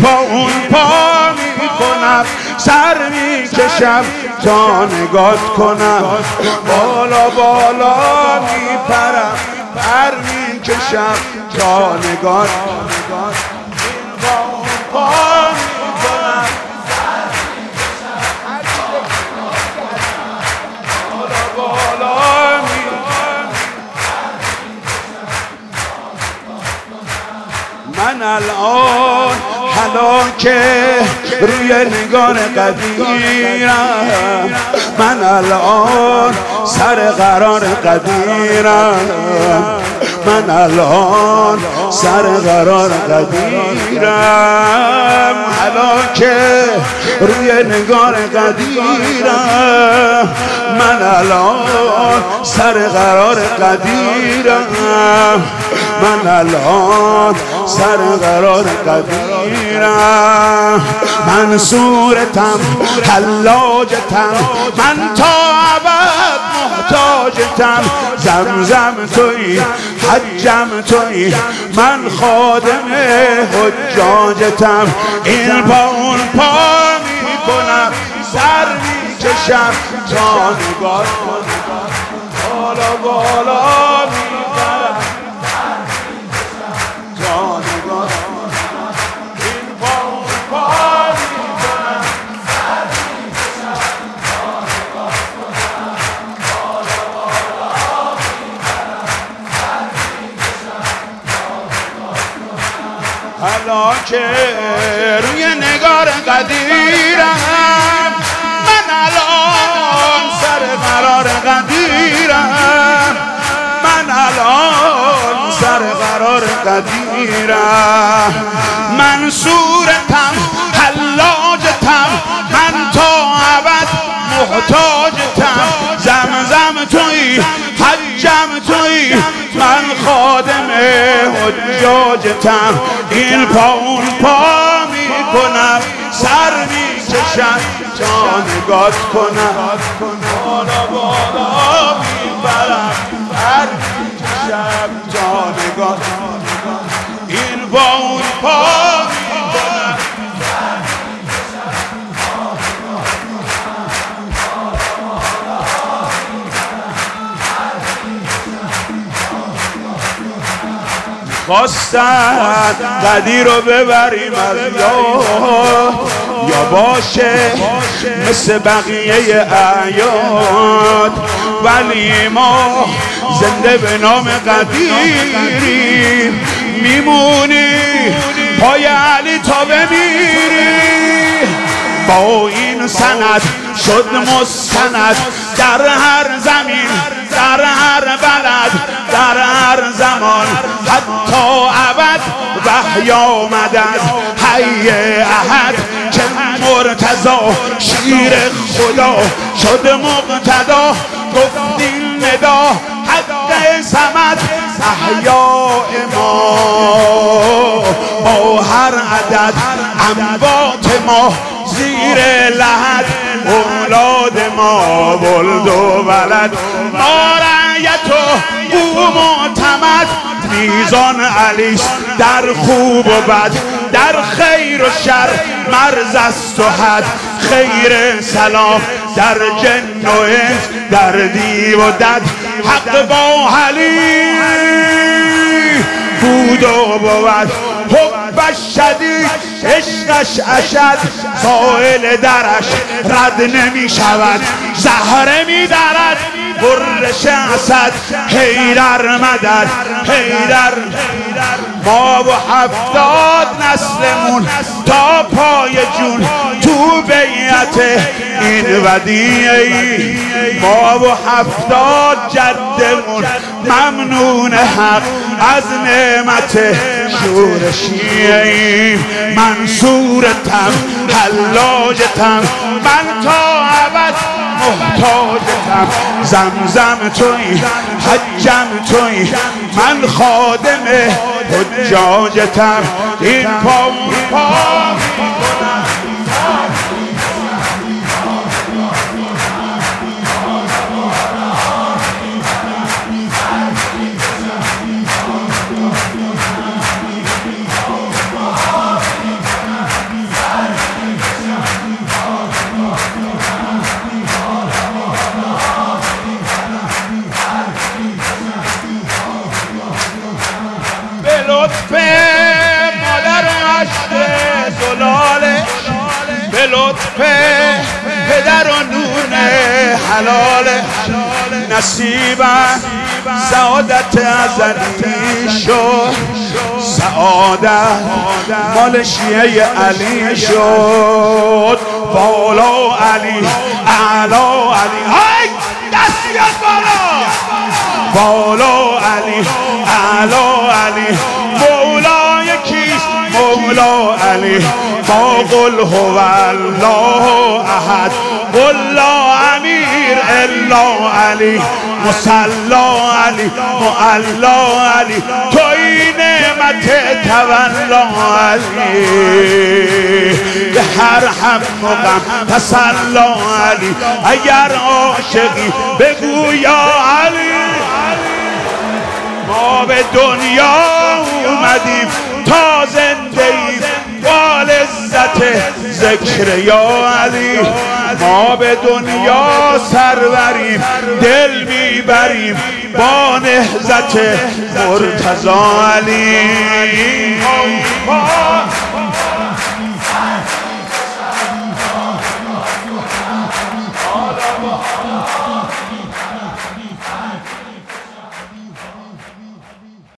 پا اون پا میکنم، سر میکشم تا نگات کنم، بالا بالا میپرم، پر میکشم تا نگات کنم، پا اون پا میکنم، سر میکشم بالا بالا میپرم. من الان هلاکه روی نگار قدیرم، من الان سر قرار قدیرم، من الان سر قرار قدیرم، هلاکه روی نگار قدیرم، من الان سر قرار قدیرم، من الان سر قرار قدیرم، منصورتم حلاجتم، من تا ابد محتاجتم، زمزم تویی حجم تویی، من خادم حجاجتم، این پا اون پا میکنم، سر میکشم تا نگاه کنم، بالا بالا میبرم، تا نگاه کنم، این پا اون پا میکنم، سر میکشم تا نگاه کنم، بالا بالا میبرم، سر میکشم تا نگاه کنم، هلاکه روی نگار قدیرم، من الان سر قرار قدیرم، من الان سر قرار قدیرم، منصورتم حلاجتم، من تا ابد محتاجتم، زمزم تویی حجم تویی، من خادم حجاجتم، این پا اون پا میکنم، سر میکشم تا نگات کنم، بالا بالا میبرم، سر میکشم تا نگات کنم، این پا اون پا میکنم، سر میکشم تا نگات کنم، بالا بالا میبرم، سر میکشم تا نگات کنم. خواستن قدیر رو ببریم از یاد، یا باشه مثل بقیه اعیاد، ولی ما زنده به نام قدیریم، میمونی پای علی تا بمیری، با این سند شد مستند در هر زمین، در هر بلد، در هر زمان، حتی ابد وحی آمدد، حی احد که مرتضی شیر خدا شد مقتدا، گفت این ندا حق صمد، احیاء ما با هر عدد، اموات ما زیر لحد، اولاد ما ولد و ولد، ما رعیت و او معتمد، میزان علیست در خوب و بد، در خیر و شر مرز است و حد، خیر سلام در جن و انس، در دیو و دد، حق با علی بود و بود، حبش شدید عشقش اشد، سائل درش رد نمی شود، زهره می درد برش اسد، حیدر مدد حیدر، ما و 70 نسلمون تا پای جون تو بیعت این ودیعی، ما و 70 جدمون ممنون حق از نعمت شورشی، منصورتم حلاجتم، من تا ابد محتاجتم، زمزم تویی حجم تویی، من خادم حجاجتم، این پا حلال نصیبم سعادت ازلی شد، سعادت مال شیعه علی شد. بالا علی اعلا علی، های دست بیاد بالا، بالا علی اعلا علی. مولا یکیست مولا علی، ما قل هو الله احد قل لا امیر الا علی، مصلا علی معلا علی، توی نعمت تولا علی، به هر هم غم تسلا علی. اگر عاشقی بگو یا علی. ما به دنیا اومدیم تا زنده ایم با لذت ذکر یا علی. ما به دنیا سروریم دل میبریم با نهضت مرتضی علی.